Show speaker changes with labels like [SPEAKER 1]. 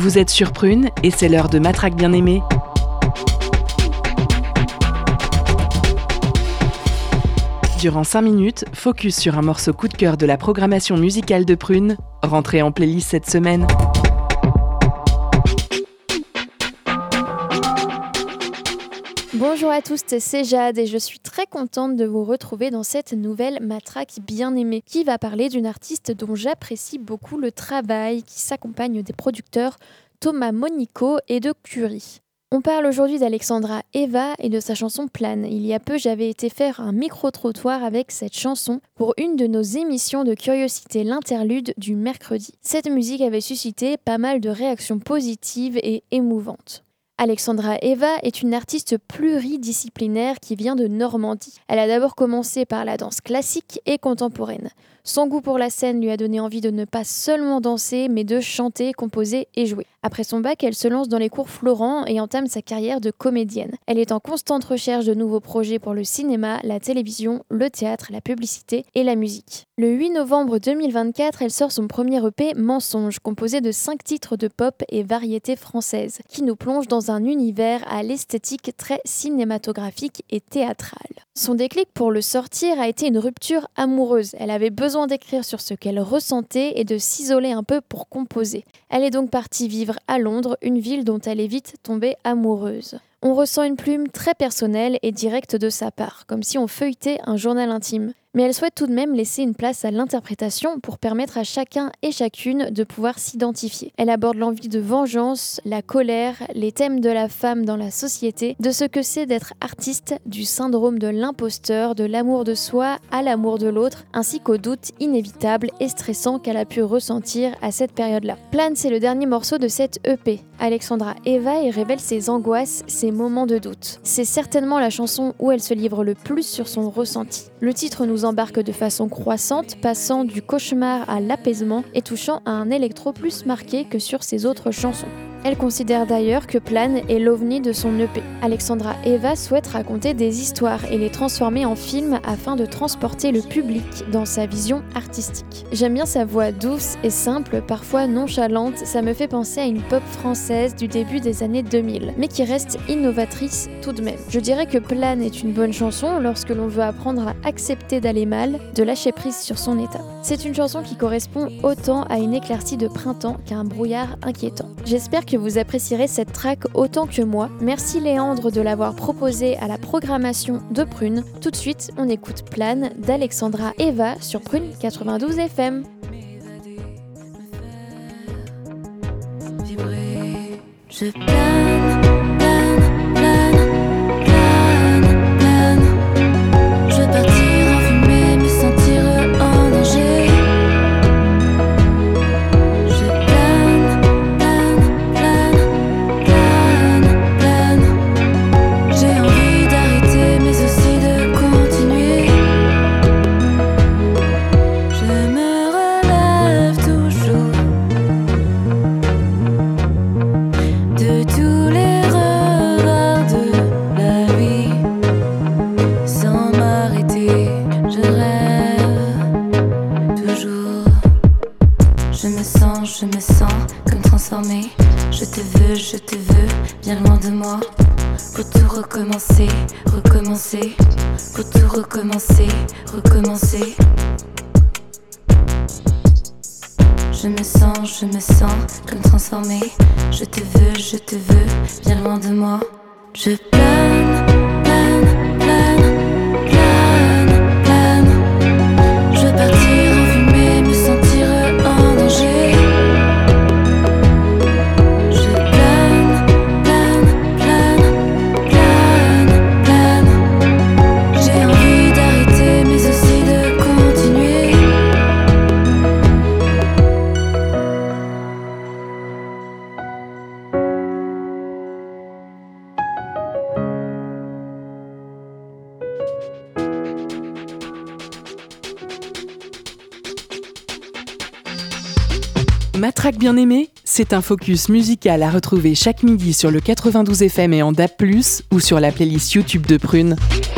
[SPEAKER 1] Vous êtes sur Prune et c'est l'heure de Matraque bien-aimée. Durant 5 minutes, focus sur un morceau coup de cœur de la programmation musicale de Prune, rentré en playlist cette semaine.
[SPEAKER 2] Bonjour à tous, c'est Jade et je suis très contente de vous retrouver dans cette nouvelle Matraque bien-aimée qui va parler d'une artiste dont j'apprécie beaucoup le travail, qui s'accompagne des producteurs Thomas Monico et de Curie. On parle aujourd'hui d'Alexandra Eva et de sa chanson Plane. Il y a peu, j'avais été faire un micro-trottoir avec cette chanson pour une de nos émissions de curiosité, l'interlude du mercredi. Cette musique avait suscité pas mal de réactions positives et émouvantes. Alexandra Eva est une artiste pluridisciplinaire qui vient de Normandie. Elle a d'abord commencé par la danse classique et contemporaine. Son goût pour la scène lui a donné envie de ne pas seulement danser, mais de chanter, composer et jouer. Après son bac, elle se lance dans les cours Florent et entame sa carrière de comédienne. Elle est en constante recherche de nouveaux projets pour le cinéma, la télévision, le théâtre, la publicité et la musique. Le 8 novembre 2024, elle sort son premier EP Mensonge, composé de 5 titres de pop et variété française, qui nous plonge dans un univers à l'esthétique très cinématographique et théâtrale. Son déclic pour le sortir a été une rupture amoureuse. Elle avait besoin d'écrire sur ce qu'elle ressentait et de s'isoler un peu pour composer. Elle est donc partie vivre à Londres, une ville dont elle est vite tombée amoureuse. On ressent une plume très personnelle et directe de sa part, comme si on feuilletait un journal intime. Mais elle souhaite tout de même laisser une place à l'interprétation pour permettre à chacun et chacune de pouvoir s'identifier. Elle aborde l'envie de vengeance, la colère, les thèmes de la femme dans la société, de ce que c'est d'être artiste, du syndrome de l'imposteur, de l'amour de soi à l'amour de l'autre, ainsi qu'aux doutes inévitables et stressants qu'elle a pu ressentir à cette période-là. Plane, c'est le dernier morceau de cette EP. Alexandra Eva y révèle ses angoisses, ses moments de doute. C'est certainement la chanson où elle se livre le plus sur son ressenti. Le titre nous embarque de façon croissante, passant du cauchemar à l'apaisement et touchant à un électro plus marqué que sur ses autres chansons. Elle considère d'ailleurs que Plane est l'ovni de son EP. Alexandra Eva souhaite raconter des histoires et les transformer en films afin de transporter le public dans sa vision artistique. J'aime bien sa voix douce et simple, parfois nonchalante, ça me fait penser à une pop française du début des années 2000, mais qui reste innovatrice tout de même. Je dirais que Plane est une bonne chanson lorsque l'on veut apprendre à accepter d'aller mal, de lâcher prise sur son état. C'est une chanson qui correspond autant à une éclaircie de printemps qu'à un brouillard inquiétant. J'espère que vous apprécierez cette track autant que moi. Merci Léandre de l'avoir proposée à la programmation de Prune. Tout de suite, on écoute Plane d'Alexandra Eva sur Prune 92 FM.
[SPEAKER 3] Je plane, plane, plane, plane, plane. Je veux partir en fumée, me sentir en danger. Je plane, plane, plane, plane, plane. J'ai envie d'arrêter, mais aussi de continuer. Je me relève toujours de tous les revers de la vie, sans m'arrêter, je rêve toujours. Je me sens comme transformée. Je te veux, bien loin de moi. Pour tout recommencer, recommencer. Pour tout recommencer, recommencer. Je me sens comme transformée. Je te veux, bien loin de moi. Je plane, plane, plane, plane, plane. Je veux partir en fumée, me sentir en danger. Je plane, plane, plane, plane, plane. J'ai envie d'arrêter, mais aussi de continuer.
[SPEAKER 1] Matraque bien-aimée, c'est un focus musical à retrouver chaque midi sur le 92 FM et en DAB+, ou sur la playlist YouTube de Prune.